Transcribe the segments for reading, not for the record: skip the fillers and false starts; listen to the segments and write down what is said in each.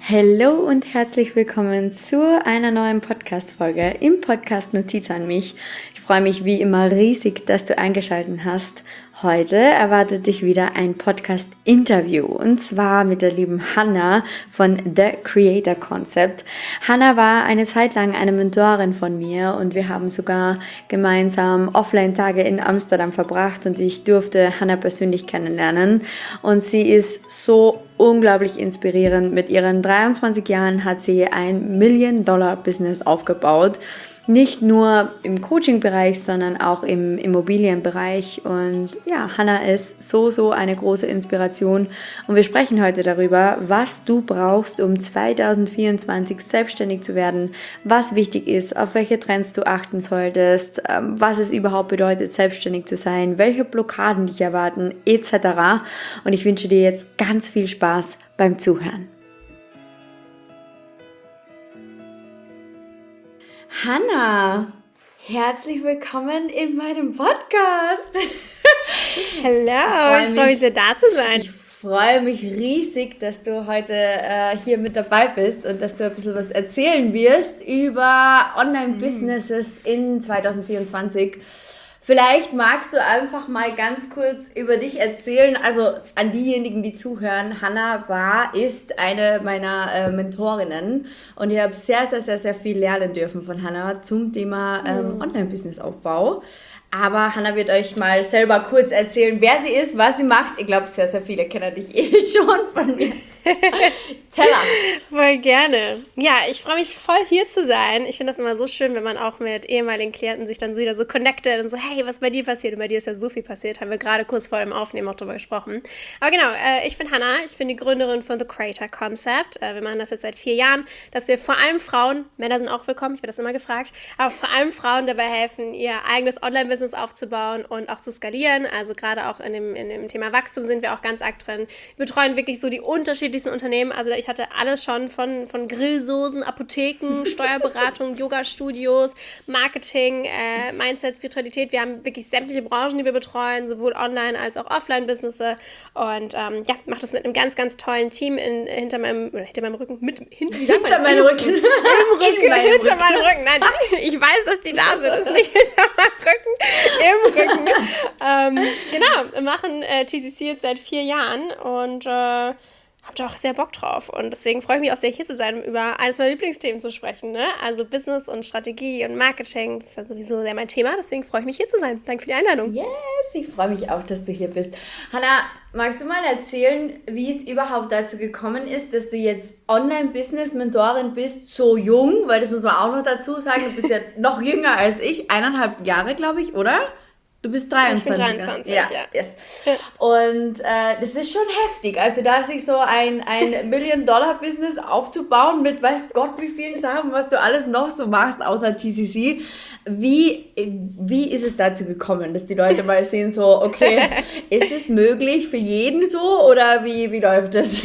Hallo und herzlich willkommen zu einer neuen Podcast-Folge im Podcast Notiz an mich. Ich freue mich wie immer riesig, dass du eingeschaltet hast. Heute erwartet dich wieder ein Podcast-Interview und zwar mit der lieben Hannah von The Creator Concept. Hannah war eine Zeit lang eine Mentorin von mir und wir haben sogar gemeinsam Offline-Tage in Amsterdam verbracht und ich durfte Hannah persönlich kennenlernen und sie ist so unglaublich inspirierend. Mit ihren 23 Jahren hat sie ein Million-Dollar-Business aufgebaut. Nicht nur im Coaching-Bereich, sondern auch im Immobilienbereich. Und ja, Hannah ist so eine große Inspiration. Und wir sprechen heute darüber, was du brauchst, um 2024 selbstständig zu werden, was wichtig ist, auf welche Trends du achten solltest, was es überhaupt bedeutet, selbstständig zu sein, welche Blockaden dich erwarten, etc. Und ich wünsche dir jetzt ganz viel Spaß beim Zuhören. Hannah, herzlich willkommen in meinem Podcast. Hallo, ich freue mich sehr, da zu sein. Ich freue mich riesig, dass du heute hier mit dabei bist und dass du ein bisschen was erzählen wirst über Online-Businesses in 2024. Vielleicht magst du einfach mal ganz kurz über dich erzählen, also an diejenigen, die zuhören. Hannah ist eine meiner Mentorinnen und ich habe sehr viel lernen dürfen von Hannah zum Thema Online-Business-Aufbau. Aber Hannah wird euch mal selber kurz erzählen, wer sie ist, was sie macht. Ich glaube, sehr viele kennen dich schon von mir. Tell us. Voll gerne. Ja, ich freue mich voll hier zu sein. Ich finde das immer so schön, wenn man auch mit ehemaligen Klienten sich dann so wieder so connectet und so, hey, was bei dir passiert? Und bei dir ist ja so viel passiert. Haben wir gerade kurz vor dem Aufnehmen auch drüber gesprochen. Aber genau, ich bin Hannah. Ich bin die Gründerin von The Creator Concept. Wir machen das jetzt seit 4 Jahren, dass wir vor allem Frauen, Männer sind auch willkommen, ich werde das immer gefragt, aber vor allem Frauen dabei helfen, ihr eigenes Online-Business aufzubauen und auch zu skalieren. Also gerade auch in dem Thema Wachstum sind wir auch ganz arg drin. Wir betreuen wirklich so die unterschiedlichsten Unternehmen. Also ich hatte alles schon von Grillsoßen, Apotheken, Steuerberatung, Yoga-Studios, Marketing, Mindset, Spiritualität. Wir haben wirklich sämtliche Branchen, die wir betreuen, sowohl Online- als auch Offline-Business. Und mache das mit einem ganz tollen Team hinter meinem Rücken. Hinter meinem Rücken. Hinter meinem Rücken. Nein, ich weiß, dass die da sind. Das ist nicht hinter meinem Rücken, im Rücken. Genau, wir machen TCC jetzt seit 4 Jahren und habe da auch sehr Bock drauf. Und deswegen freue ich mich auch sehr, hier zu sein, um über eines meiner Lieblingsthemen zu sprechen. Ne? Also Business und Strategie und Marketing. Das ist ja sowieso sehr mein Thema. Deswegen freue ich mich, hier zu sein. Danke für die Einladung. Yes, ich freue mich auch, dass du hier bist. Hannah, magst du mal erzählen, wie es überhaupt dazu gekommen ist, dass du jetzt Online-Business-Mentorin bist, so jung? Weil das muss man auch noch dazu sagen, du bist ja noch jünger als ich. 1,5 Jahre, glaube ich, oder? Du bist 23. Ich bin 23, ja. Yes. Und das ist schon heftig. Also da sich so ein Million-Dollar-Business aufzubauen mit weiß Gott wie vielen Sachen, was du alles noch so machst, außer TCC. Wie ist es dazu gekommen, dass die Leute mal sehen so, okay, ist es möglich für jeden so oder wie läuft das?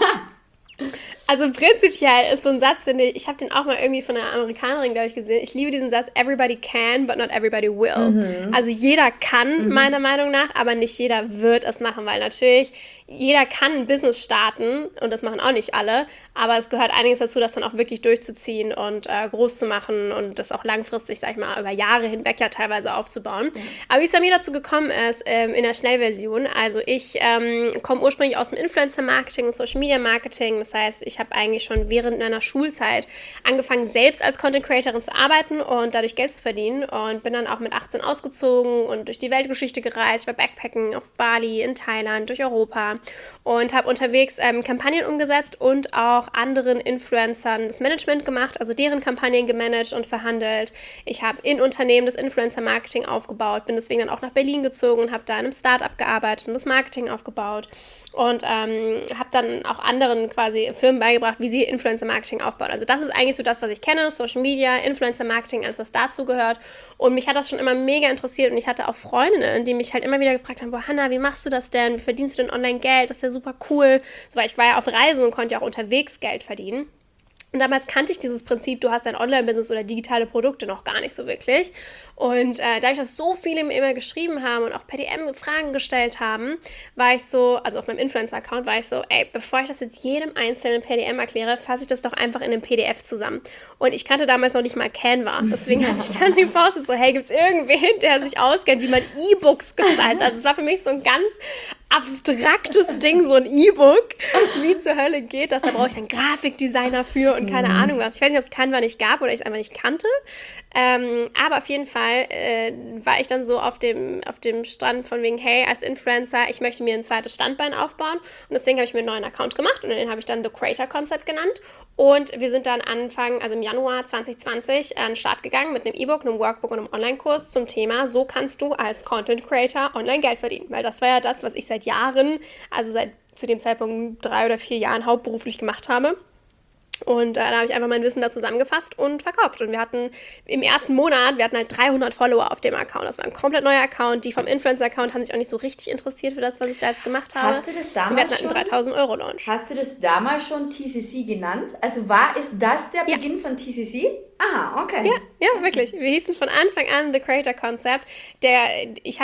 Also prinzipiell ist so ein Satz, ich habe den auch mal irgendwie von einer Amerikanerin, glaube ich, gesehen. Ich liebe diesen Satz, everybody can, but not everybody will. Also jeder kann, meiner Meinung nach, aber nicht jeder wird es machen, weil natürlich jeder kann ein Business starten und das machen auch nicht alle, aber es gehört einiges dazu, das dann auch wirklich durchzuziehen und groß zu machen und das auch langfristig, sag ich mal, über Jahre hinweg ja teilweise aufzubauen. Ja. Aber wie es bei mir dazu gekommen ist, in der Schnellversion, also ich komme ursprünglich aus dem Influencer-Marketing und Social-Media-Marketing, das heißt, ich habe eigentlich schon während meiner Schulzeit angefangen, selbst als Content-Creatorin zu arbeiten und dadurch Geld zu verdienen und bin dann auch mit 18 ausgezogen und durch die Weltgeschichte gereist, war Backpacken auf Bali, in Thailand, durch Europa und habe unterwegs Kampagnen umgesetzt und auch anderen Influencern das Management gemacht, also deren Kampagnen gemanagt und verhandelt. Ich habe in Unternehmen das Influencer-Marketing aufgebaut, bin deswegen dann auch nach Berlin gezogen und habe da in einem Startup gearbeitet und das Marketing aufgebaut und habe dann auch anderen quasi Firmen beigebracht, wie sie Influencer-Marketing aufbauen. Also das ist eigentlich so das, was ich kenne, Social Media, Influencer-Marketing, alles was dazu gehört. Und mich hat das schon immer mega interessiert und ich hatte auch Freundinnen, die mich halt immer wieder gefragt haben, boah, Hannah, wie machst du das denn? Wie verdienst du denn online Geld? Das ist ja super cool. So, weil ich war ja auf Reisen und konnte ja auch unterwegs Geld verdienen. Und damals kannte ich dieses Prinzip, du hast ein Online-Business oder digitale Produkte noch gar nicht so wirklich. Und dadurch, dass so viele mir immer geschrieben haben und auch per DM Fragen gestellt haben, war ich so, also auf meinem Influencer-Account war ich so, ey, bevor ich das jetzt jedem einzelnen per DM erkläre, fasse ich das doch einfach in einem PDF zusammen. Und ich kannte damals noch nicht mal Canva. Deswegen hatte ich dann gepostet so, hey, gibt es irgendwen, der sich auskennt, wie man E-Books gestaltet? Also es war für mich so ein ganz abstraktes Ding, so ein E-Book, wie zur Hölle geht das, da brauche ich einen Grafikdesigner für und keine Ahnung was. Ich weiß nicht, ob es Canva nicht gab oder ich es einfach nicht kannte, aber auf jeden Fall war ich dann so auf dem Stand von wegen, hey, als Influencer, ich möchte mir ein zweites Standbein aufbauen und deswegen habe ich mir einen neuen Account gemacht und den habe ich dann The Creator Concept genannt und wir sind dann im Januar 2020 an den Start gegangen mit einem E-Book, einem Workbook und einem Online-Kurs zum Thema, so kannst du als Content Creator online Geld verdienen, weil das war ja das, was ich seit Jahren, also seit zu dem Zeitpunkt 3 oder 4 Jahren hauptberuflich gemacht habe. Und da habe ich einfach mein Wissen da zusammengefasst und verkauft. Und wir hatten im ersten Monat, halt 300 Follower auf dem Account. Das war ein komplett neuer Account. Die vom Influencer-Account haben sich auch nicht so richtig interessiert für das, was ich da jetzt gemacht habe. Hast du das damals und wir hatten halt einen 3.000 € Launch. Hast du das damals schon TCC genannt? Also ist das der Beginn von TCC? Aha, okay. Ja, wirklich. Wir hießen von Anfang an The Creator Concept. Ich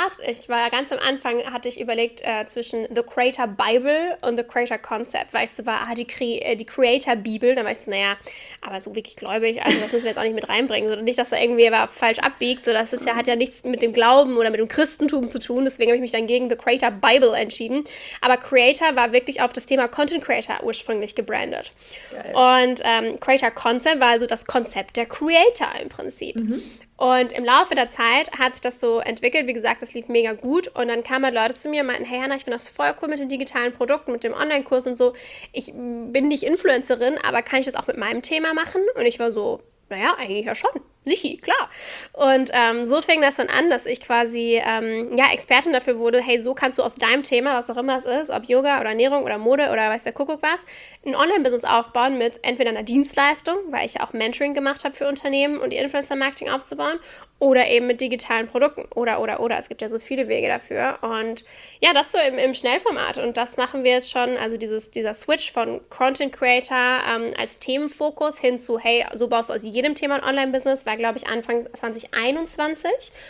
war ganz am Anfang, hatte ich überlegt zwischen The Creator Bible und The Creator Concept. Weißt du, war die Creator Bibel. Dann weißt du, naja, aber so wirklich gläubig, also das müssen wir jetzt auch nicht mit reinbringen. So, nicht, dass da irgendwie falsch abbiegt. So, das hat ja nichts mit dem Glauben oder mit dem Christentum zu tun. Deswegen habe ich mich dann gegen The Creator Bible entschieden. Aber Creator war wirklich auf das Thema Content Creator ursprünglich gebrandet. Geil. Und Creator Concept war also das Konzept der Creator im Prinzip. Und im Laufe der Zeit hat sich das so entwickelt. Wie gesagt, das lief mega gut. Und dann kamen halt Leute zu mir und meinten, hey Hannah, ich finde das voll cool mit den digitalen Produkten, mit dem Online-Kurs und so. Ich bin nicht Influencerin, aber kann ich das auch mit meinem Thema machen? Und ich war so, naja, eigentlich ja schon. Sichi, klar. Und so fing das dann an, dass ich quasi Expertin dafür wurde, hey, so kannst du aus deinem Thema, was auch immer es ist, ob Yoga oder Ernährung oder Mode oder weiß der Kuckuck was, ein Online-Business aufbauen mit entweder einer Dienstleistung, weil ich ja auch Mentoring gemacht habe für Unternehmen und die Influencer-Marketing aufzubauen, oder eben mit digitalen Produkten oder. Es gibt ja so viele Wege dafür. Und ja, das so im Schnellformat. Und das machen wir jetzt schon, also dieser Switch von Content Creator als Themenfokus hin zu, hey, so baust du aus jedem Thema ein Online-Business, war, glaube ich, Anfang 2021.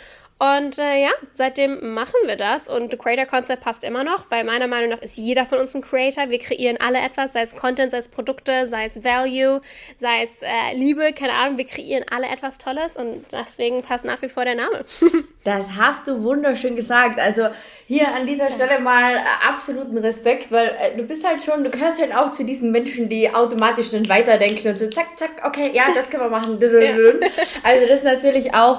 Und seitdem machen wir das und The Creator Concept passt immer noch, weil meiner Meinung nach ist jeder von uns ein Creator. Wir kreieren alle etwas, sei es Content, sei es Produkte, sei es Value, sei es Liebe, keine Ahnung, wir kreieren alle etwas Tolles und deswegen passt nach wie vor der Name. Das hast du wunderschön gesagt. Also hier an dieser Stelle mal absoluten Respekt, weil du gehörst halt auch zu diesen Menschen, die automatisch dann weiterdenken und so zack, zack, okay, ja, das können wir machen. Ja. Also das ist natürlich auch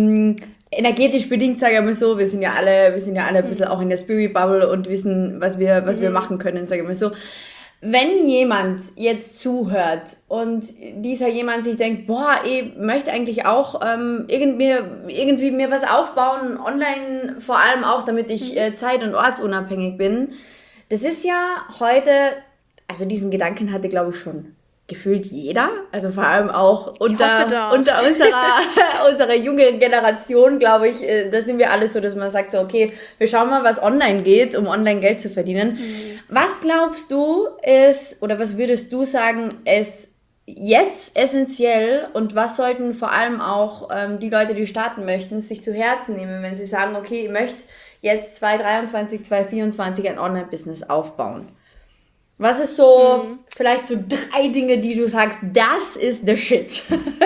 energetisch bedingt, sage ich mal so, wir sind ja alle ein bisschen auch in der Spirit-Bubble und wissen, was wir machen können, sage ich mal so. Wenn jemand jetzt zuhört und dieser jemand sich denkt, ich möchte eigentlich auch irgendwie mir was aufbauen, online vor allem auch, damit ich zeit- und ortsunabhängig bin, das ist ja heute, also diesen Gedanken hatte, glaube ich, schon gefühlt jeder, also vor allem auch unter unserer jungen Generation, glaube ich, da sind wir alle so, dass man sagt so, okay, wir schauen mal, was online geht, um online Geld zu verdienen. Was glaubst du was würdest du sagen, ist jetzt essentiell und was sollten vor allem auch die Leute, die starten möchten, sich zu Herzen nehmen, wenn sie sagen, okay, ich möchte jetzt 2023, 2024 ein Online-Business aufbauen? Was ist so, vielleicht so 3 Dinge, die du sagst, das ist the shit?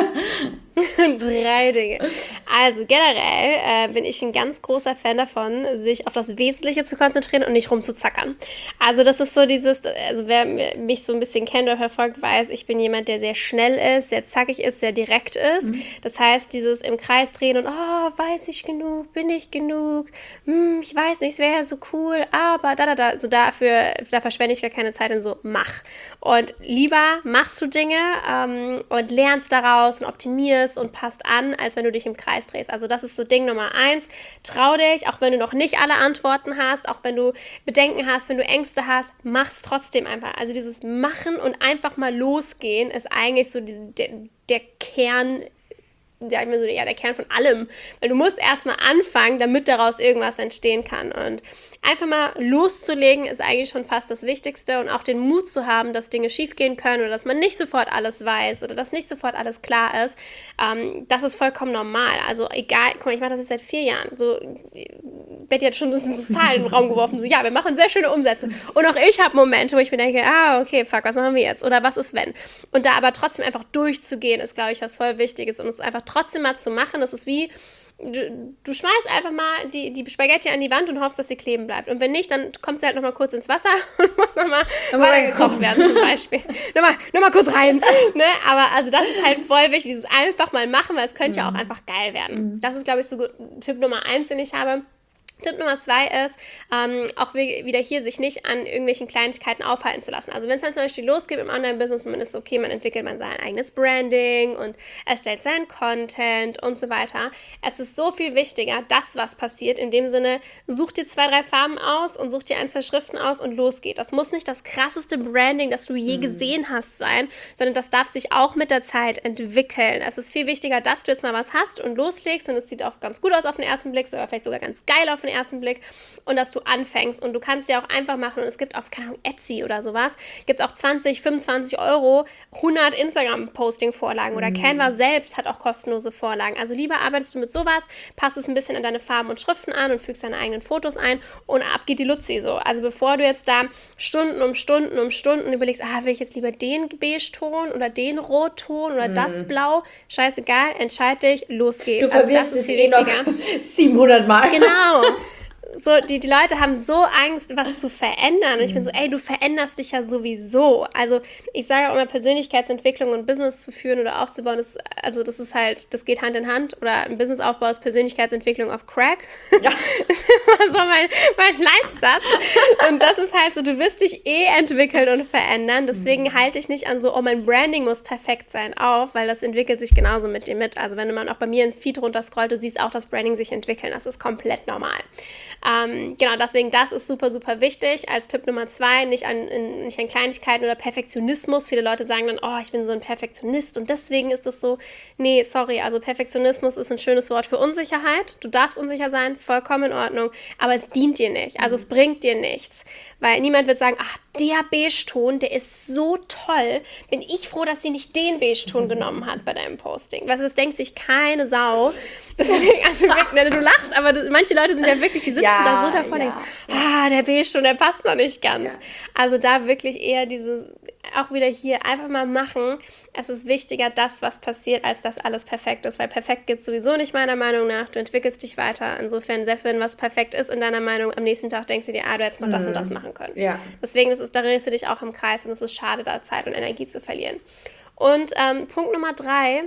3 Dinge. Also generell bin ich ein ganz großer Fan davon, sich auf das Wesentliche zu konzentrieren und nicht rumzuzackern. Also das ist so also wer mich so ein bisschen kennt oder verfolgt, weiß, ich bin jemand, der sehr schnell ist, sehr zackig ist, sehr direkt ist. Das heißt, dieses im Kreis drehen und, weiß ich genug, bin ich genug, ich weiß nicht, es wäre ja so cool, aber so da verschwende ich gar keine Zeit in so, mach. Und lieber machst du Dinge und lernst daraus und optimierst und passt an, als wenn du dich im Kreis drehst. Also das ist so Ding Nummer 1. Trau dich, auch wenn du noch nicht alle Antworten hast, auch wenn du Bedenken hast, wenn du Ängste hast, mach's trotzdem einfach. Also dieses Machen und einfach mal losgehen ist eigentlich so der Kern sag ich mal so, der Kern von allem. Weil du musst erstmal anfangen, damit daraus irgendwas entstehen kann. Und einfach mal loszulegen ist eigentlich schon fast das Wichtigste und auch den Mut zu haben, dass Dinge schiefgehen können oder dass man nicht sofort alles weiß oder dass nicht sofort alles klar ist. Das ist vollkommen normal. Also egal, guck mal, ich mache das jetzt seit 4 Jahren. So, Betty hat schon so Zahlen in den Raum geworfen, so ja, wir machen sehr schöne Umsätze. Und auch ich habe Momente, wo ich mir denke, okay, fuck, was machen wir jetzt? Oder was ist wenn? Und da aber trotzdem einfach durchzugehen, ist, glaube ich, was voll Wichtiges. Und es einfach trotzdem mal zu machen, das ist wie, du schmeißt einfach mal die Spaghetti an die Wand und hoffst, dass sie kleben bleibt. Und wenn nicht, dann kommt sie halt nochmal kurz ins Wasser und muss nochmal gekocht werden zum Beispiel. Nochmal kurz rein. Ne? Aber also das ist halt voll wichtig, dieses einfach mal machen, weil es könnte ja auch einfach geil werden. Das ist, glaube ich, so gut, Tipp Nummer 1, den ich habe. Tipp Nummer 2 ist, auch wieder hier sich nicht an irgendwelchen Kleinigkeiten aufhalten zu lassen. Also wenn es dann zum Beispiel losgeht im Online-Business und man ist okay, man entwickelt sein eigenes Branding und erstellt seinen Content und so weiter. Es ist so viel wichtiger, das, was passiert. In dem Sinne, such dir 2, 3 Farben aus und such dir 1, 2 Schriften aus und los geht. Das muss nicht das krasseste Branding, das du je gesehen hast, sein, sondern das darf sich auch mit der Zeit entwickeln. Es ist viel wichtiger, dass du jetzt mal was hast und loslegst und es sieht auch ganz gut aus auf den ersten Blick, oder vielleicht sogar ganz geil auf den ersten Blick und dass du anfängst und du kannst dir auch einfach machen und es gibt auf, keine Ahnung, Etsy oder sowas, gibt es auch 20, 25 Euro 100 Instagram-Posting-Vorlagen oder Canva selbst hat auch kostenlose Vorlagen. Also lieber arbeitest du mit sowas, passt es ein bisschen an deine Farben und Schriften an und fügst deine eigenen Fotos ein und ab geht die Luzi so. Also bevor du jetzt da Stunden um Stunden überlegst, will ich jetzt lieber den Beige-Ton oder den Rotton oder das Blau, scheißegal, entscheid dich, los geht's. Du verwirrst das ist es viel wichtiger. noch 700 Mal. Genau. So, die Leute haben so Angst, was zu verändern. Und ich bin so, du veränderst dich ja sowieso. Also ich sage auch immer, Persönlichkeitsentwicklung und Business zu führen oder aufzubauen, das ist halt, das geht Hand in Hand. Oder ein Businessaufbau ist Persönlichkeitsentwicklung auf Crack. Ja. Das ist immer so mein Leitsatz. Und das ist halt so, du wirst dich entwickeln und verändern. Deswegen halte ich nicht an so, mein Branding muss perfekt sein auf, weil das entwickelt sich genauso mit dir mit. Also wenn man auch bei mir in Feed runterscrollt, du siehst auch das Branding sich entwickeln. Das ist komplett normal. Genau, deswegen, das ist super, super wichtig. Als Tipp Nummer 2, nicht an Kleinigkeiten oder Perfektionismus. Viele Leute sagen dann, ich bin so ein Perfektionist und deswegen ist das so. Nee, sorry, also Perfektionismus ist ein schönes Wort für Unsicherheit. Du darfst unsicher sein, vollkommen in Ordnung, aber es dient dir nicht. Also es bringt dir nichts, weil niemand wird sagen, der Beige-Ton, der ist so toll. Bin ich froh, dass sie nicht den Beige-Ton genommen hat bei deinem Posting. Weil das denkt sich keine Sau. Deswegen, also wirklich, du lachst, aber manche Leute sind ja wirklich, die sitzen da so davor und denken, der Beige-Ton, der passt noch nicht ganz. Ja. Also da wirklich eher auch wieder hier einfach mal machen. Es ist wichtiger, das, was passiert, als dass alles perfekt ist. Weil perfekt gibt es sowieso nicht, meiner Meinung nach. Du entwickelst dich weiter. Insofern, selbst wenn was perfekt ist in deiner Meinung, am nächsten Tag denkst du dir, du hättest noch das und das machen können. Ja. Deswegen, da drehst du dich auch im Kreis und es ist schade, da Zeit und Energie zu verlieren. Und Punkt Nummer 3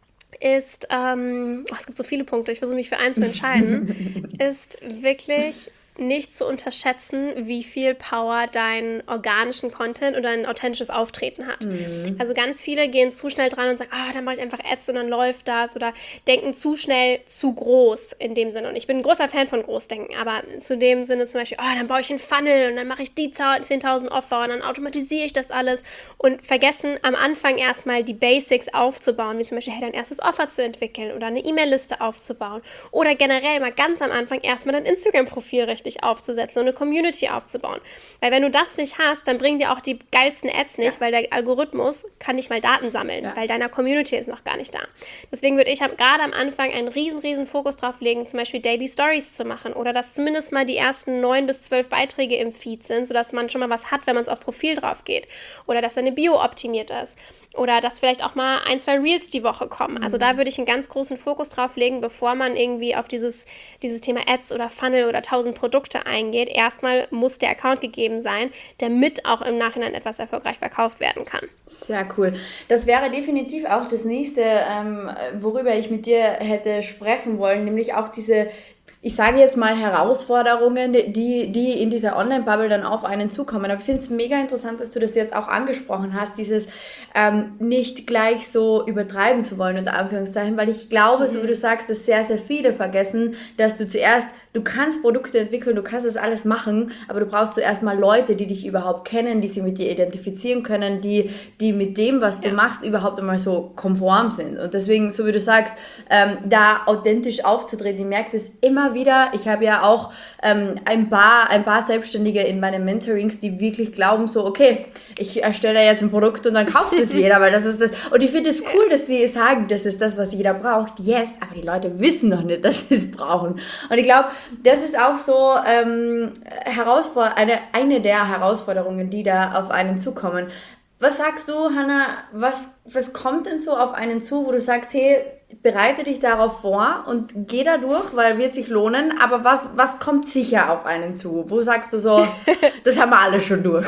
ist, es gibt so viele Punkte, ich versuche mich für eins zu entscheiden, ist wirklich nicht zu unterschätzen, wie viel Power dein organischen Content oder dein authentisches Auftreten hat. Also ganz viele gehen zu schnell dran und sagen, dann mache ich einfach Ads und dann läuft das, oder denken zu schnell zu groß in dem Sinne. Und ich bin ein großer Fan von Großdenken, aber zu dem Sinne zum Beispiel, dann baue ich einen Funnel und dann mache ich die 10.000 Offer und dann automatisiere ich das alles und vergessen am Anfang erstmal die Basics aufzubauen, wie zum Beispiel, dein erstes Offer zu entwickeln oder eine E-Mail-Liste aufzubauen oder generell mal ganz am Anfang erstmal dein Instagram-Profil richtig aufzusetzen und eine Community aufzubauen. Weil wenn du das nicht hast, dann bringen dir auch die geilsten Ads nicht, weil der Algorithmus kann nicht mal Daten sammeln, weil deiner Community ist noch gar nicht da. Deswegen würde ich gerade am Anfang einen riesen Fokus drauf legen, zum Beispiel Daily Stories zu machen oder dass zumindest mal die ersten 9 bis 12 Beiträge im Feed sind, sodass man schon mal was hat, wenn man es auf Profil drauf geht. Oder dass deine Bio optimiert ist. Oder dass vielleicht auch mal 1, 2 Reels die Woche kommen. Also da würde ich einen ganz großen Fokus drauf legen, bevor man irgendwie auf dieses Thema Ads oder Funnel oder 1000 Produkte eingeht. Erstmal muss der Account gegeben sein, damit auch im Nachhinein etwas erfolgreich verkauft werden kann. Sehr cool. Das wäre definitiv auch das nächste, worüber ich mit dir hätte sprechen wollen, nämlich auch diese, ich sage jetzt mal, Herausforderungen, die in dieser Online-Bubble dann auf einen zukommen. Aber ich finde es mega interessant, dass du das jetzt auch angesprochen hast, dieses nicht gleich so übertreiben zu wollen, unter Anführungszeichen, weil ich glaube, so wie du sagst, dass sehr, sehr viele vergessen, dass du du kannst Produkte entwickeln, du kannst das alles machen, aber du brauchst zuerst mal Leute, die dich überhaupt kennen, die sich mit dir identifizieren können, die mit dem, was du machst, überhaupt einmal so konform sind. Und deswegen, so wie du sagst, da authentisch aufzutreten, ich merke das immer wieder. Ich habe ja auch ein paar Selbstständige in meinen Mentorings, die wirklich glauben so, okay, ich erstelle jetzt ein Produkt und dann kauft es jeder, weil das ist das. Und ich finde es cool, dass sie sagen, das ist das, was jeder braucht. Yes, aber die Leute wissen noch nicht, dass sie es brauchen. Und ich glaube, das ist auch so eine der Herausforderungen, die da auf einen zukommen. Was sagst du, Hannah, was kommt denn so auf einen zu, wo du sagst, hey, bereite dich darauf vor und geh da durch, weil wird sich lohnen, aber was kommt sicher auf einen zu? Wo sagst du so, das haben wir alle schon durch?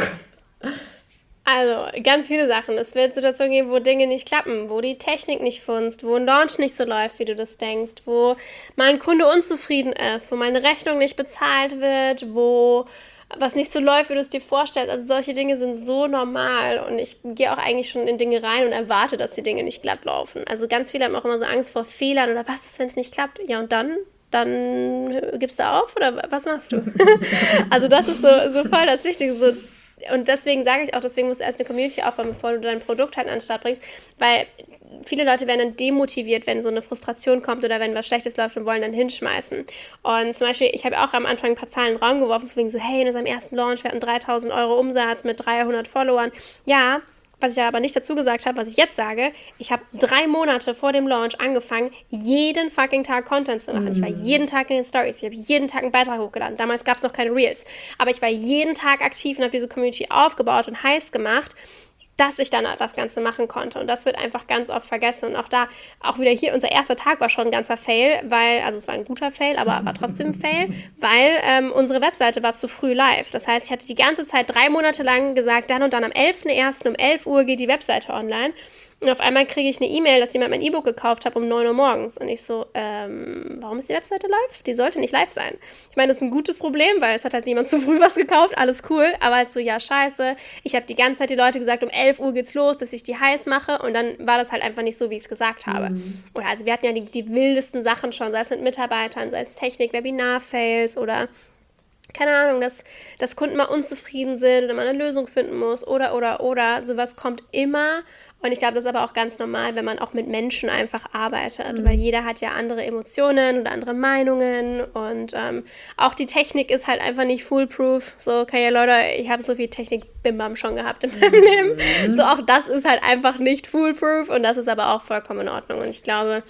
Also, ganz viele Sachen. Es wird Situationen geben, wo Dinge nicht klappen, wo die Technik nicht funzt, wo ein Launch nicht so läuft, wie du das denkst, wo mal ein Kunde unzufrieden ist, wo mal eine Rechnung nicht bezahlt wird, wo was nicht so läuft, wie du es dir vorstellst. Also solche Dinge sind so normal und ich gehe auch eigentlich schon in Dinge rein und erwarte, dass die Dinge nicht glatt laufen. Also ganz viele haben auch immer so Angst vor Fehlern oder was ist, wenn es nicht klappt? Ja, und dann gibst du auf oder was machst du? Also das ist so voll das Wichtige. So. Und deswegen sage ich auch, deswegen musst du erst eine Community aufbauen, bevor du dein Produkt halt an den Start bringst, weil viele Leute werden dann demotiviert, wenn so eine Frustration kommt oder wenn was Schlechtes läuft und wollen dann hinschmeißen. Und zum Beispiel, ich habe auch am Anfang ein paar Zahlen in den Raum geworfen, wegen so, hey, in unserem ersten Launch, wir hatten 3.000 € Umsatz mit 300 Followern. Ja, was ich aber nicht dazu gesagt habe, was ich jetzt sage, ich habe 3 Monate vor dem Launch angefangen, jeden fucking Tag Content zu machen. Ich war jeden Tag in den Stories, ich habe jeden Tag einen Beitrag hochgeladen. Damals gab es noch keine Reels. Aber ich war jeden Tag aktiv und habe diese Community aufgebaut und heiß gemacht, dass ich dann das Ganze machen konnte. Und das wird einfach ganz oft vergessen. Und auch wieder hier, unser erster Tag war schon ein ganzer Fail, also es war ein guter Fail, aber war trotzdem ein Fail, weil unsere Webseite war zu früh live. Das heißt, ich hatte die ganze Zeit 3 Monate lang gesagt, dann und dann am 11.01. um 11 Uhr geht die Webseite online. Und auf einmal kriege ich eine E-Mail, dass jemand mein E-Book gekauft hat um 9 Uhr morgens. Und ich so, warum ist die Webseite live? Die sollte nicht live sein. Ich meine, das ist ein gutes Problem, weil es hat halt jemand zu früh was gekauft, alles cool. Aber halt so, ja, scheiße. Ich habe die ganze Zeit die Leute gesagt, um 11 Uhr geht's los, dass ich die heiß mache. Und dann war das halt einfach nicht so, wie ich es gesagt habe. Oder also wir hatten ja die wildesten Sachen schon, sei es mit Mitarbeitern, sei es Technik, Webinar-Fails oder keine Ahnung, dass Kunden mal unzufrieden sind oder man eine Lösung finden muss oder. Sowas kommt immer. Und ich glaube, das ist aber auch ganz normal, wenn man auch mit Menschen einfach arbeitet, weil jeder hat ja andere Emotionen oder andere Meinungen und auch die Technik ist halt einfach nicht foolproof. So, okay, Leute, ich habe so viel Technik-Bimbam schon gehabt in meinem Leben. So, auch das ist halt einfach nicht foolproof und das ist aber auch vollkommen in Ordnung. Und ich glaube,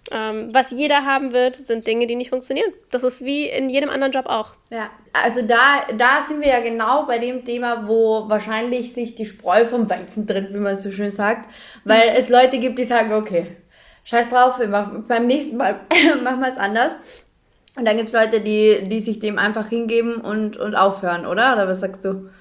was jeder haben wird, sind Dinge, die nicht funktionieren. Das ist wie in jedem anderen Job auch. Ja, also da sind wir ja genau bei dem Thema, wo wahrscheinlich sich die Spreu vom Weizen trennt, wie man so schön sagt, weil es Leute gibt, die sagen, okay, scheiß drauf, beim nächsten Mal machen wir es anders. Und dann gibt es Leute, die sich dem einfach hingeben und aufhören, oder? Oder was sagst du?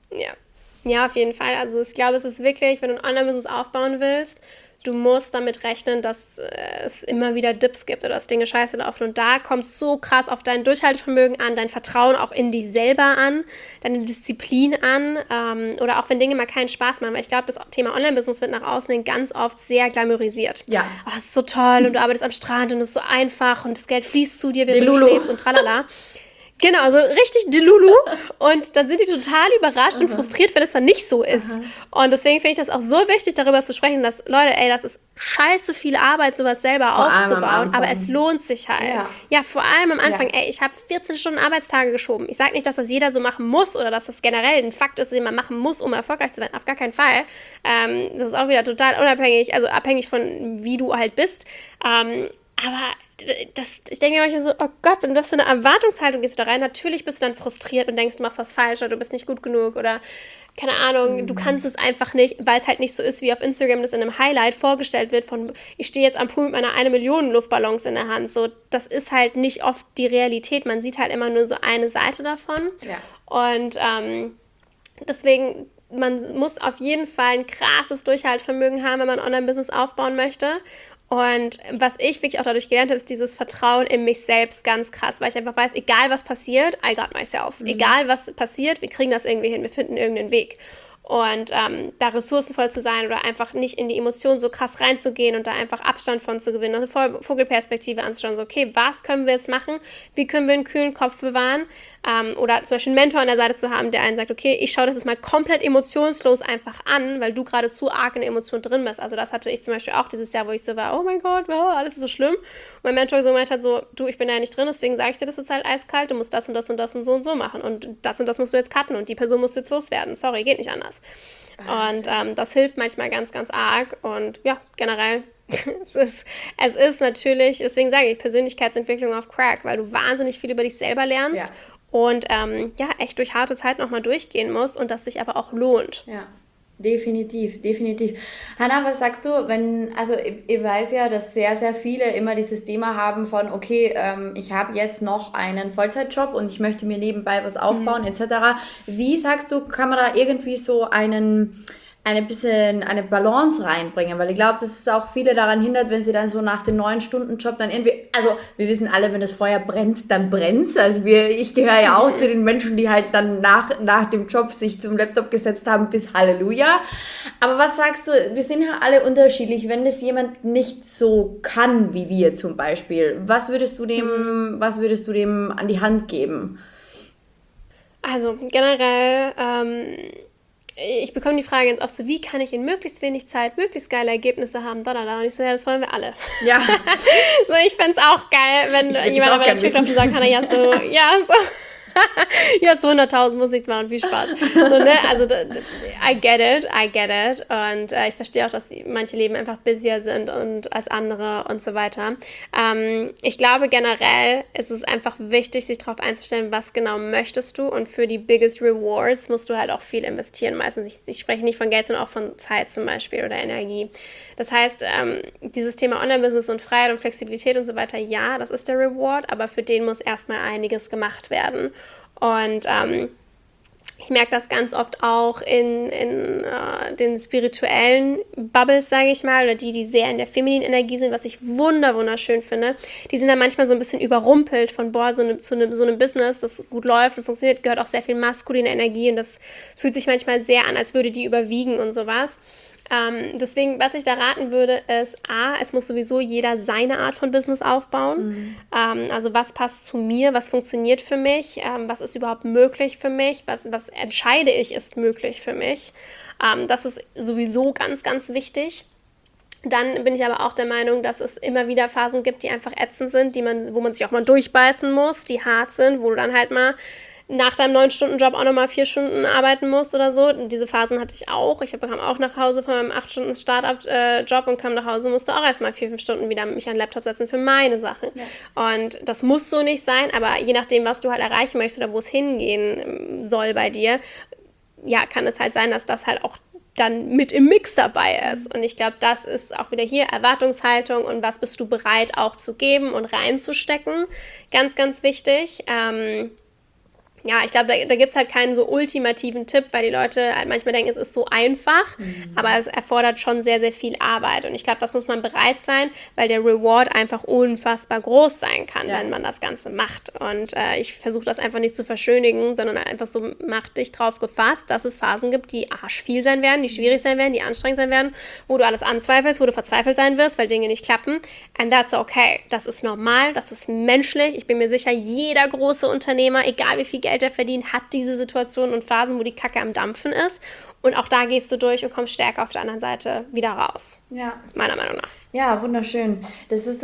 Ja, auf jeden Fall. Also ich glaube, es ist wirklich, wenn du ein Online-Business aufbauen willst, du musst damit rechnen, dass es immer wieder Dips gibt oder dass Dinge scheiße laufen. Und da kommt es so krass auf dein Durchhaltevermögen an, dein Vertrauen auch in dich selber an, deine Disziplin an oder auch wenn Dinge mal keinen Spaß machen. Weil ich glaube, das Thema Online-Business wird nach außen hin ganz oft sehr glamourisiert. Ja. Oh, es ist so toll und du arbeitest am Strand und es ist so einfach und das Geld fließt zu dir, während du schläfst und tralala. Genau, so richtig Delulu und dann sind die total überrascht und frustriert, wenn es dann nicht so ist. Und deswegen finde ich das auch so wichtig, darüber zu sprechen, dass, Leute, das ist scheiße viel Arbeit, sowas selber aufzubauen, aber es lohnt sich halt. Ja, vor allem am Anfang, ich habe 14 Stunden Arbeitstage geschoben. Ich sage nicht, dass das jeder so machen muss oder dass das generell ein Fakt ist, den man machen muss, um erfolgreich zu werden. Auf gar keinen Fall. Das ist auch wieder total unabhängig, also abhängig von wie du halt bist. Aber ich denke mir manchmal so, oh Gott, wenn du das für eine Erwartungshaltung gehst da rein, natürlich bist du dann frustriert und denkst, du machst was falsch oder du bist nicht gut genug oder keine Ahnung, du kannst es einfach nicht, weil es halt nicht so ist, wie auf Instagram das in einem Highlight vorgestellt wird von, ich stehe jetzt am Pool mit meiner 1 Million Luftballons in der Hand. So, das ist halt nicht oft die Realität. Man sieht halt immer nur so eine Seite davon. Ja. Und deswegen, man muss auf jeden Fall ein krasses Durchhaltevermögen haben, wenn man ein Online-Business aufbauen möchte. Und was ich wirklich auch dadurch gelernt habe, ist dieses Vertrauen in mich selbst ganz krass, weil ich einfach weiß, egal was passiert, I got myself. Egal was passiert, wir kriegen das irgendwie hin, wir finden irgendeinen Weg. und da ressourcenvoll zu sein oder einfach nicht in die Emotionen so krass reinzugehen und da einfach Abstand von zu gewinnen, eine Vogelperspektive anzuschauen, so okay, was können wir jetzt machen, wie können wir einen kühlen Kopf bewahren, oder zum Beispiel einen Mentor an der Seite zu haben, der einen sagt, okay, ich schaue das jetzt mal komplett emotionslos einfach an, weil du gerade zu arg in der Emotion drin bist. Also das hatte ich zum Beispiel auch dieses Jahr, wo ich so war, oh mein Gott, wow, alles ist so schlimm. Und mein Mentor so gemeint hat so, du, ich bin da ja nicht drin, deswegen sage ich dir das jetzt halt eiskalt, du musst das und das und das und so machen und das musst du jetzt cutten und die Person musst du jetzt loswerden. Sorry, geht nicht anders. Und das hilft manchmal ganz, ganz arg und ja, generell es ist natürlich, deswegen sage ich, Persönlichkeitsentwicklung auf Crack, weil du wahnsinnig viel über dich selber lernst und echt durch harte Zeiten auch mal durchgehen musst und das sich aber auch lohnt. Ja, definitiv. Hannah, was sagst du, also ich weiß ja, dass sehr, sehr viele immer dieses Thema haben von, okay, ich habe jetzt noch einen Vollzeitjob und ich möchte mir nebenbei was aufbauen, etc. Wie sagst du, kann man da irgendwie so eine Balance reinbringen, weil ich glaube, dass es auch viele daran hindert, wenn sie dann so nach dem 9-Stunden-Job dann irgendwie, also wir wissen alle, wenn das Feuer brennt, dann brennt's, also ich gehöre ja auch zu den Menschen, die halt dann nach dem Job sich zum Laptop gesetzt haben bis Halleluja, aber was sagst du, wir sind ja alle unterschiedlich, wenn das jemand nicht so kann, wie wir zum Beispiel, was würdest du dem an die Hand geben? Also generell, ich bekomme die Frage ganz oft so, wie kann ich in möglichst wenig Zeit möglichst geile Ergebnisse haben, und ich so, ja, das wollen wir alle. Ja. So, ich fände es auch geil, wenn jemand auf meiner Twitter sagen kann, ja, so 100.000 muss nichts machen, viel Spaß. So, ne? Also, I get it. Und ich verstehe auch, dass manche Leben einfach busier sind und als andere und so weiter. Ich glaube, generell ist es einfach wichtig, sich darauf einzustellen, was genau möchtest du. Und für die biggest rewards musst du halt auch viel investieren. Meistens, ich spreche nicht von Geld, sondern auch von Zeit zum Beispiel oder Energie. Das heißt, dieses Thema Online-Business und Freiheit und Flexibilität und so weiter, ja, das ist der Reward, aber für den muss erstmal einiges gemacht werden. Und ich merke das ganz oft auch in den spirituellen Bubbles, sage ich mal, oder die sehr in der femininen Energie sind, was ich wunderschön finde. Die sind dann manchmal so ein bisschen überrumpelt von, so einem Business, das gut läuft und funktioniert, gehört auch sehr viel maskuline Energie und das fühlt sich manchmal sehr an, als würde die überwiegen und sowas. Deswegen, was ich da raten würde, ist es muss sowieso jeder seine Art von Business aufbauen. Also was passt zu mir, was funktioniert für mich, was ist überhaupt möglich für mich, was entscheide ich ist möglich für mich. Das ist sowieso ganz, ganz wichtig. Dann bin ich aber auch der Meinung, dass es immer wieder Phasen gibt, die einfach ätzend sind, wo man sich auch mal durchbeißen muss, die hart sind, wo du dann halt mal nach deinem 9-Stunden-Job auch nochmal 4 Stunden arbeiten musst oder so. Diese Phasen hatte ich auch. Ich kam auch nach Hause von meinem 8-Stunden-Start-up-Job und kam nach Hause und musste auch erstmal 4-5 Stunden wieder mich an den Laptop setzen für meine Sachen. Ja. Und das muss so nicht sein, aber je nachdem, was du halt erreichen möchtest oder wo es hingehen soll bei dir, ja, kann es halt sein, dass das halt auch dann mit im Mix dabei ist. Und ich glaube, das ist auch wieder hier Erwartungshaltung und was bist du bereit auch zu geben und reinzustecken. Ganz, ganz wichtig. Ja, ich glaube, da gibt es halt keinen so ultimativen Tipp, weil die Leute halt manchmal denken, es ist so einfach, aber es erfordert schon sehr, sehr viel Arbeit. Und ich glaube, das muss man bereit sein, weil der Reward einfach unfassbar groß sein kann, wenn man das Ganze macht. Und ich versuche das einfach nicht zu verschönigen, sondern einfach so, mach dich drauf gefasst, dass es Phasen gibt, die arschviel sein werden, die schwierig sein werden, die anstrengend sein werden, wo du alles anzweifelst, wo du verzweifelt sein wirst, weil Dinge nicht klappen. And that's okay. Das ist normal, das ist menschlich. Ich bin mir sicher, jeder große Unternehmer, egal wie viel Geld er verdient, hat diese Situationen und Phasen, wo die Kacke am Dampfen ist. Und auch da gehst du durch und kommst stärker auf der anderen Seite wieder raus. Ja. Meiner Meinung nach. Ja, wunderschön. Das ist so,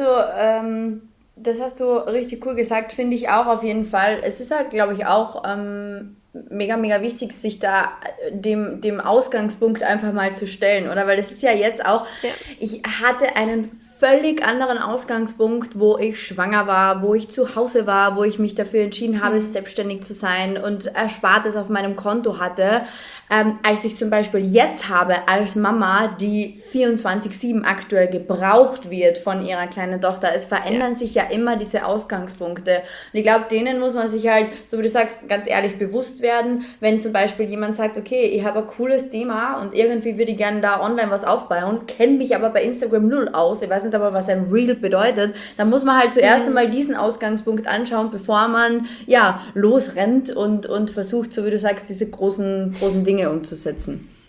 das hast du richtig cool gesagt, finde ich auch auf jeden Fall. Es ist halt, glaube ich, auch mega, mega wichtig, sich da dem Ausgangspunkt einfach mal zu stellen, oder? Weil das ist ja jetzt auch, ich hatte einen völlig anderen Ausgangspunkt, wo ich schwanger war, wo ich zu Hause war, wo ich mich dafür entschieden habe, selbstständig zu sein und Erspartes auf meinem Konto hatte, als ich zum Beispiel jetzt habe als Mama, die 24/7 aktuell gebraucht wird von ihrer kleinen Tochter. Es verändern sich ja immer diese Ausgangspunkte. Und ich glaube, denen muss man sich halt, so wie du sagst, ganz ehrlich bewusst werden, wenn zum Beispiel jemand sagt, okay, ich habe ein cooles Thema und irgendwie würde ich gerne da online was aufbauen, kenne mich aber bei Instagram null aus, ich weiß nicht aber, was ein Reel bedeutet, dann muss man halt zuerst einmal diesen Ausgangspunkt anschauen, bevor man losrennt und versucht, so wie du sagst, diese großen Dinge umzusetzen.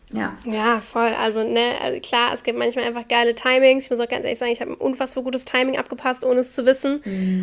Ja, voll. Also, also klar, es gibt manchmal einfach geile Timings. Ich muss auch ganz ehrlich sagen, ich habe ein unfassbar gutes Timing abgepasst, ohne es zu wissen.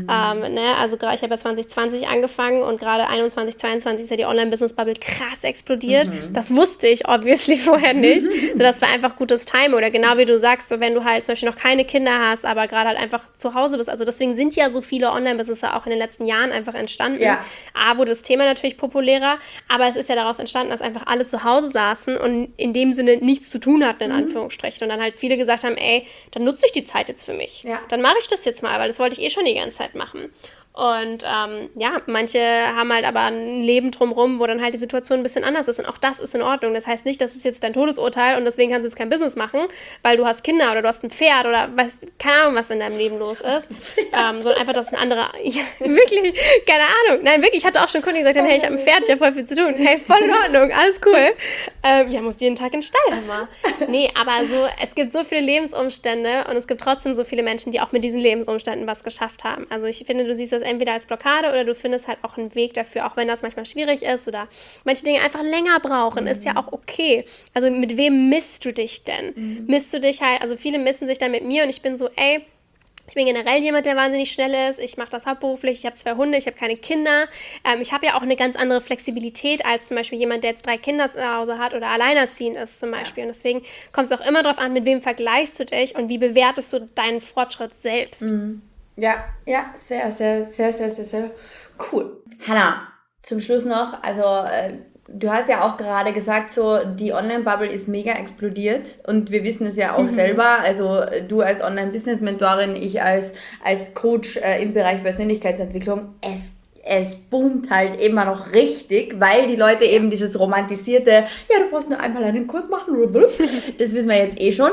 Also gerade, ich habe ja 2020 angefangen und gerade 21, 22 ist ja die Online-Business-Bubble krass explodiert. Das wusste ich obviously vorher nicht. So, das war einfach gutes Timing. Oder genau wie du sagst, so wenn du halt zum Beispiel noch keine Kinder hast, aber gerade halt einfach zu Hause bist. Also deswegen sind ja so viele Online-Businesser auch in den letzten Jahren einfach entstanden. Ja. Wurde das Thema natürlich populärer, aber es ist ja daraus entstanden, dass einfach alle zu Hause saßen und in dem Sinne nichts zu tun hatten, in Anführungsstrichen. Und dann halt viele gesagt haben, ey, dann nutze ich die Zeit jetzt für mich. Ja. Dann mache ich das jetzt mal, weil das wollte ich schon die ganze Zeit machen. Und manche haben halt aber ein Leben drumherum, wo dann halt die Situation ein bisschen anders ist. Und auch das ist in Ordnung. Das heißt nicht, das ist jetzt dein Todesurteil und deswegen kannst du jetzt kein Business machen, weil du hast Kinder oder du hast ein Pferd oder keine Ahnung, was in deinem Leben los ist. Sondern einfach, das ist ein anderer... Ja, wirklich, keine Ahnung. Nein, wirklich, ich hatte auch schon Kunden, die gesagt haben, hey, ich habe ein Pferd, ich habe voll viel zu tun. Hey, voll in Ordnung, alles cool. Musst jeden Tag in den Stall immer. Nee, aber so, es gibt so viele Lebensumstände und es gibt trotzdem so viele Menschen, die auch mit diesen Lebensumständen was geschafft haben. Also ich finde, du siehst das entweder als Blockade oder du findest halt auch einen Weg dafür, auch wenn das manchmal schwierig ist oder manche Dinge einfach länger brauchen, ist ja auch okay. Also mit wem misst du dich denn? Misst du dich halt, also viele missen sich dann mit mir und ich bin so, ey, ich bin generell jemand, der wahnsinnig schnell ist. Ich mache das hauptberuflich. Ich habe 2 Hunde, ich habe keine Kinder. Ich habe ja auch eine ganz andere Flexibilität als zum Beispiel jemand, der jetzt 3 Kinder zu Hause hat oder alleinerziehend ist zum Beispiel. Und deswegen kommt es auch immer darauf an, mit wem vergleichst du dich und wie bewertest du deinen Fortschritt selbst. Ja, sehr, sehr, sehr, sehr, sehr, sehr cool. Hannah, zum Schluss noch, also du hast ja auch gerade gesagt, so die Online-Bubble ist mega explodiert und wir wissen es ja auch selber, also du als Online-Business-Mentorin, ich als Coach im Bereich Persönlichkeitsentwicklung, es boomt halt immer noch richtig, weil die Leute eben dieses romantisierte, ja, du brauchst nur einmal einen Kurs machen, das wissen wir jetzt eh schon.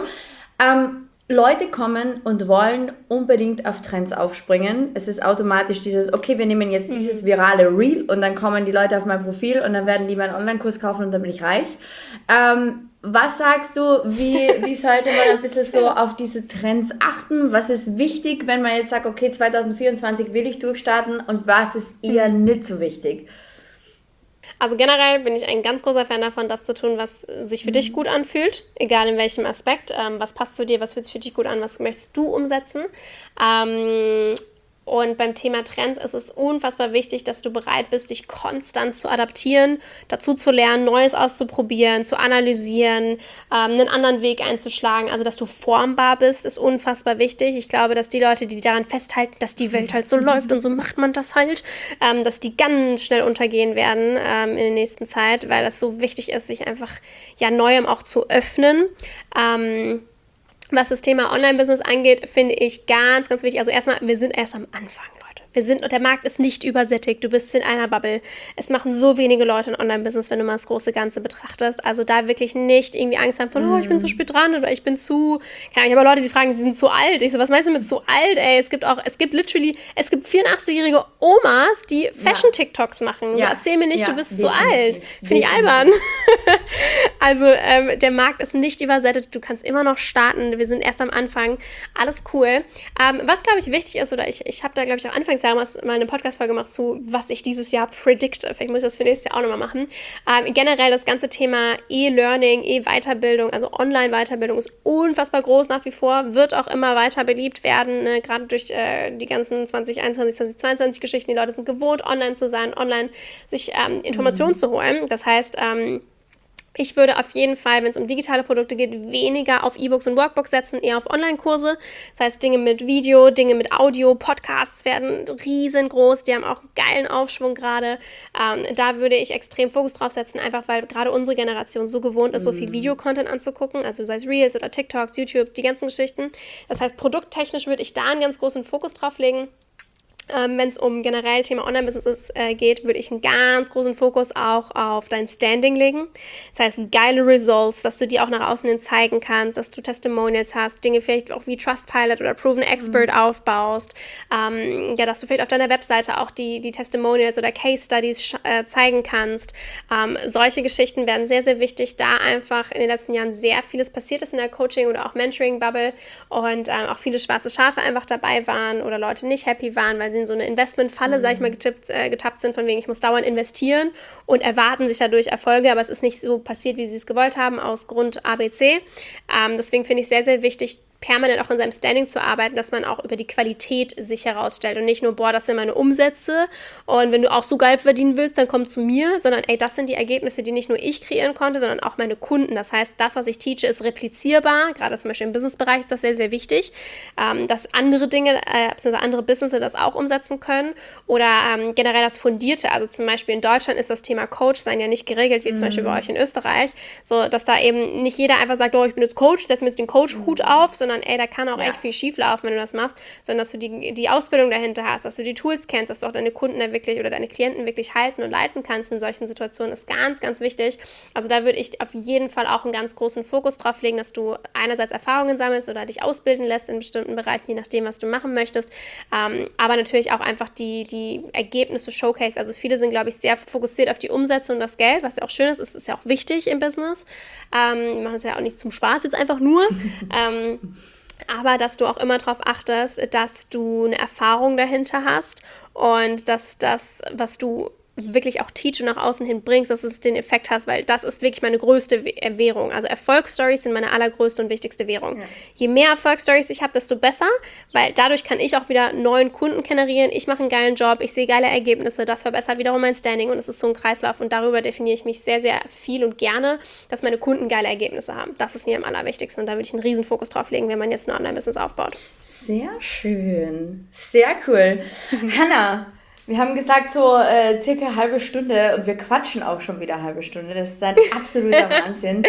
Leute kommen und wollen unbedingt auf Trends aufspringen. Es ist automatisch dieses, okay, wir nehmen jetzt dieses virale Reel und dann kommen die Leute auf mein Profil und dann werden die meinen Online-Kurs kaufen und dann bin ich reich. Was sagst du, wie sollte man ein bisschen so auf diese Trends achten? Was ist wichtig, wenn man jetzt sagt, okay, 2024 will ich durchstarten und was ist eher nicht so wichtig? Also generell bin ich ein ganz großer Fan davon, das zu tun, was sich für dich gut anfühlt, egal in welchem Aspekt. Was passt zu dir, was fühlt sich für dich gut an, was möchtest du umsetzen? Und beim Thema Trends ist es unfassbar wichtig, dass du bereit bist, dich konstant zu adaptieren, dazu zu lernen, Neues auszuprobieren, zu analysieren, einen anderen Weg einzuschlagen. Also, dass du formbar bist, ist unfassbar wichtig. Ich glaube, dass die Leute, die daran festhalten, dass die Welt halt so läuft und so macht man das halt, dass die ganz schnell untergehen werden in der nächsten Zeit, weil das so wichtig ist, sich einfach Neuem auch zu öffnen. Was das Thema Online-Business angeht, finde ich ganz, ganz wichtig. Also erstmal, wir sind erst am Anfang, Leute. Und der Markt ist nicht übersättigt. Du bist in einer Bubble. Es machen so wenige Leute ein Online-Business, wenn du mal das große Ganze betrachtest. Also da wirklich nicht irgendwie Angst haben von, ich bin zu spät dran oder ich bin zu... Keine Ahnung, ich habe Leute, die fragen, sie sind zu alt. Ich so, was meinst du mit zu alt, ey? Es gibt 84-jährige Omas, die Fashion-TikToks machen. So, erzähl mir nicht, du bist zu alt. Finde ich albern. Also der Markt ist nicht übersättigt. Du kannst immer noch starten. Wir sind erst am Anfang. Alles cool. Was, glaube ich, wichtig ist, oder ich habe da, glaube ich, auch anfangs damals mal eine Podcast-Folge gemacht zu, was ich dieses Jahr predikte. Vielleicht muss ich das für nächstes Jahr auch nochmal machen. Generell das ganze Thema E-Learning, E-Weiterbildung, also Online-Weiterbildung ist unfassbar groß nach wie vor, wird auch immer weiter beliebt werden, ne? Gerade durch die ganzen 2021, 2022 Geschichten. Die Leute sind gewohnt, online zu sein, online sich Informationen zu holen. Das heißt, ich würde auf jeden Fall, wenn es um digitale Produkte geht, weniger auf E-Books und Workbooks setzen, eher auf Online-Kurse. Das heißt, Dinge mit Video, Dinge mit Audio, Podcasts werden riesengroß, die haben auch einen geilen Aufschwung gerade. Da würde ich extrem Fokus drauf setzen, einfach weil gerade unsere Generation so gewohnt ist, so viel Videocontent anzugucken, also sei es Reels oder TikToks, YouTube, die ganzen Geschichten. Das heißt, produkttechnisch würde ich da einen ganz großen Fokus drauf legen. Wenn es um generell Thema Online-Business geht, würde ich einen ganz großen Fokus auch auf dein Standing legen. Das heißt, geile Results, dass du die auch nach außen hin zeigen kannst, dass du Testimonials hast, Dinge vielleicht auch wie Trustpilot oder Proven Expert aufbaust, dass du vielleicht auf deiner Webseite auch die Testimonials oder Case Studies zeigen kannst. Solche Geschichten werden sehr, sehr wichtig, da einfach in den letzten Jahren sehr vieles passiert ist in der Coaching- oder auch Mentoring-Bubble und auch viele schwarze Schafe einfach dabei waren oder Leute nicht happy waren, weil sie in so eine Investmentfalle, sag ich mal, getappt sind, von wegen, ich muss dauernd investieren und erwarten sich dadurch Erfolge, aber es ist nicht so passiert, wie sie es gewollt haben, aus Grund ABC. Deswegen finde ich sehr, sehr wichtig, permanent auch in seinem Standing zu arbeiten, dass man auch über die Qualität sich herausstellt und nicht nur, boah, das sind meine Umsätze und wenn du auch so geil verdienen willst, dann komm zu mir, sondern ey, das sind die Ergebnisse, die nicht nur ich kreieren konnte, sondern auch meine Kunden. Das heißt, das, was ich teache, ist replizierbar, gerade zum Beispiel im Businessbereich ist das sehr, sehr wichtig, dass andere Dinge, beziehungsweise andere Businesses das auch umsetzen können oder generell das Fundierte, also zum Beispiel in Deutschland ist das Thema Coach sein ja nicht geregelt, wie zum Beispiel bei euch in Österreich, so, dass da eben nicht jeder einfach sagt, oh, ich bin jetzt Coach, setz mir jetzt den Coach-Hut auf, sondern ey, da kann auch echt viel schief laufen, wenn du das machst, sondern dass du die Ausbildung dahinter hast, dass du die Tools kennst, dass du auch deine Kunden da wirklich oder deine Klienten wirklich halten und leiten kannst in solchen Situationen, ist ganz, ganz wichtig. Also da würde ich auf jeden Fall auch einen ganz großen Fokus drauf legen, dass du einerseits Erfahrungen sammelst oder dich ausbilden lässt in bestimmten Bereichen, je nachdem, was du machen möchtest, aber natürlich auch einfach die Ergebnisse showcase. Also viele sind, glaube ich, sehr fokussiert auf die Umsätze und das Geld, was ja auch schön ist, ist ja auch wichtig im Business. Wir machen es ja auch nicht zum Spaß jetzt einfach nur, aber dass du auch immer darauf achtest, dass du eine Erfahrung dahinter hast und dass das, was du wirklich auch teach und nach außen hin bringst, dass es den Effekt hast, weil das ist wirklich meine größte Währung. Also Erfolgsstories sind meine allergrößte und wichtigste Währung. Ja. Je mehr Erfolgsstories ich habe, desto besser, weil dadurch kann ich auch wieder neuen Kunden generieren, ich mache einen geilen Job, ich sehe geile Ergebnisse, das verbessert wiederum mein Standing und es ist so ein Kreislauf und darüber definiere ich mich sehr, sehr viel und gerne, dass meine Kunden geile Ergebnisse haben. Das ist mir am allerwichtigsten und da würde ich einen riesen Fokus drauf legen, wenn man jetzt ein Online-Business aufbaut. Sehr schön, sehr cool. Hannah, wir haben gesagt, so circa eine halbe Stunde und wir quatschen auch schon wieder eine halbe Stunde. Das ist ein absoluter Wahnsinn.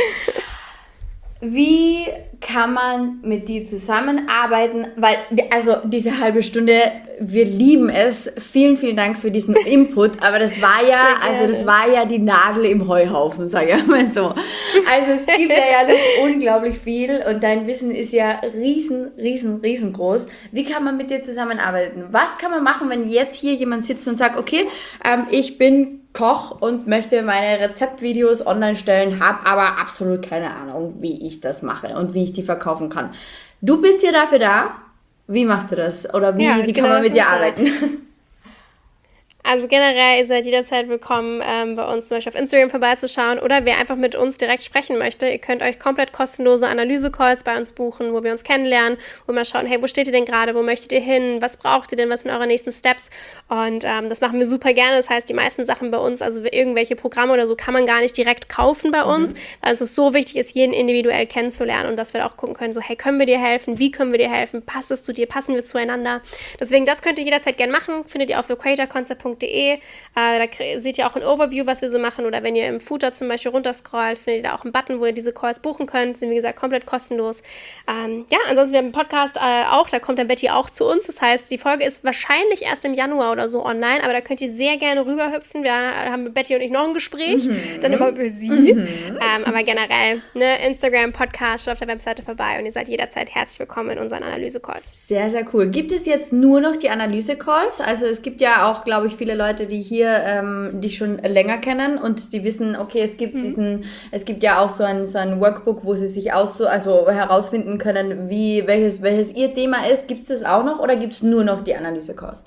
Wie kann man mit dir zusammenarbeiten? Weil, also diese halbe Stunde, wir lieben es. Vielen, vielen Dank für diesen Input. Aber das war ja die Nadel im Heuhaufen, sage ich mal so. Also es gibt ja noch unglaublich viel und dein Wissen ist ja riesengroß. Wie kann man mit dir zusammenarbeiten? Was kann man machen, wenn jetzt hier jemand sitzt und sagt, okay, ich bin Koch und möchte meine Rezeptvideos online stellen, habe aber absolut keine Ahnung, wie ich das mache und wie ich die verkaufen kann. Du bist ja dafür da. Wie machst du das? Oder wie kann man mit dir arbeiten? Also generell, ihr seid jederzeit willkommen, bei uns zum Beispiel auf Instagram vorbeizuschauen oder wer einfach mit uns direkt sprechen möchte. Ihr könnt euch komplett kostenlose Analyse-Calls bei uns buchen, wo wir uns kennenlernen, wo wir schauen, hey, wo steht ihr denn gerade, wo möchtet ihr hin, was braucht ihr denn, was sind eure nächsten Steps und das machen wir super gerne. Das heißt, die meisten Sachen bei uns, also irgendwelche Programme oder so, kann man gar nicht direkt kaufen bei uns, weil es ist so wichtig ist, jeden individuell kennenzulernen und dass wir auch gucken können, so hey, können wir dir helfen, wie können wir dir helfen, passt es zu dir, passen wir zueinander. Deswegen, das könnt ihr jederzeit gerne machen, findet ihr auf thecreatorconcept.de. Da seht ihr auch ein Overview, was wir so machen oder wenn ihr im Footer zum Beispiel runterscrollt, findet ihr da auch einen Button, wo ihr diese Calls buchen könnt, sind wie gesagt komplett kostenlos. Ansonsten wir haben einen Podcast auch, da kommt dann Betty auch zu uns, das heißt, die Folge ist wahrscheinlich erst im Januar oder so online, aber da könnt ihr sehr gerne rüberhüpfen, wir haben mit Betty und ich noch ein Gespräch, dann immer über sie, aber generell, Instagram, Podcast, schaut auf der Webseite vorbei und ihr seid jederzeit herzlich willkommen in unseren Analyse-Calls. Sehr, sehr cool. Gibt es jetzt nur noch die Analyse-Calls? Also es gibt ja auch, glaube ich, viele Leute, die hier dich schon länger kennen und die wissen, okay, es gibt ja auch so ein Workbook, wo sie sich herausfinden können, welches ihr Thema ist. Gibt es das auch noch oder gibt es nur noch die Analyse-Calls?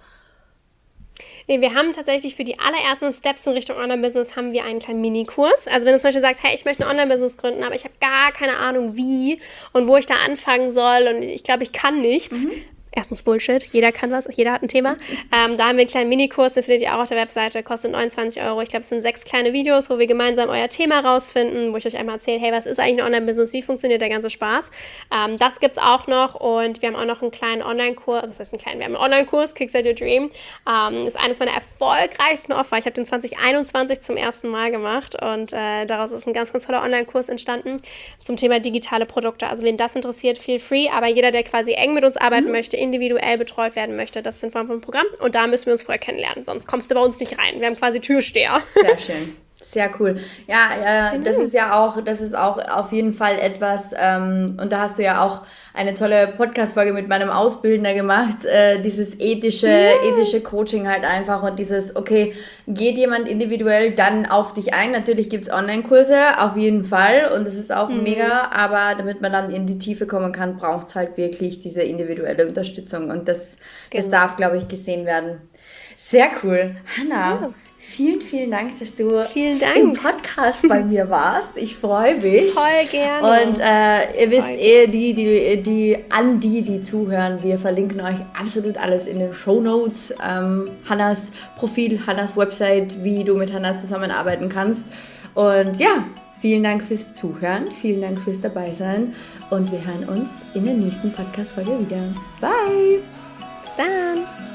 Nee, wir haben tatsächlich für die allerersten Steps in Richtung Online-Business haben wir einen kleinen Minikurs. Also wenn du zum Beispiel sagst, hey, ich möchte ein Online-Business gründen, aber ich habe gar keine Ahnung wie und wo ich da anfangen soll und ich glaube, ich kann nichts. Erstens Bullshit, jeder kann was, jeder hat ein Thema. Da haben wir einen kleinen Minikurs, den findet ihr auch auf der Webseite, kostet 29 €. Ich glaube, es sind 6 kleine Videos, wo wir gemeinsam euer Thema rausfinden, wo ich euch einmal erzähle, hey, was ist eigentlich ein Online-Business, wie funktioniert der ganze Spaß. Das gibt es auch noch und wir haben auch noch einen kleinen Online-Kurs, was heißt einen kleinen, wir haben einen Online-Kurs, Kickstart Your Dream. Das ist eines meiner erfolgreichsten Offer. Ich habe den 2021 zum ersten Mal gemacht und daraus ist ein ganz, ganz toller Online-Kurs entstanden zum Thema digitale Produkte. Also wen das interessiert, feel free, aber jeder, der quasi eng mit uns arbeiten möchte, individuell betreut werden möchte, das ist in Form von einem Programm und da müssen wir uns vorher kennenlernen, sonst kommst du bei uns nicht rein. Wir haben quasi Türsteher. Sehr schön. Sehr cool. Ja, Genau. das ist auch auf jeden Fall etwas, und da hast du ja auch eine tolle Podcast-Folge mit meinem Ausbildner gemacht, dieses ethische Coaching halt einfach und dieses, okay, geht jemand individuell dann auf dich ein? Natürlich gibt es Online-Kurse, auf jeden Fall, und das ist auch mega, aber damit man dann in die Tiefe kommen kann, braucht es halt wirklich diese individuelle Unterstützung und das darf, glaube ich, gesehen werden. Sehr cool. Hanna, vielen, vielen Dank, dass du Vielen Dank. im Podcast bei mir warst. Ich freue mich. Voll gerne. Und ihr wisst die zuhören, wir verlinken euch absolut alles in den Shownotes. Hannas Profil, Hannas Website, wie du mit Hanna zusammenarbeiten kannst. Und ja, vielen Dank fürs Zuhören, vielen Dank fürs Dabeisein und wir hören uns in der nächsten Podcast-Folge wieder. Bye! Bis dann.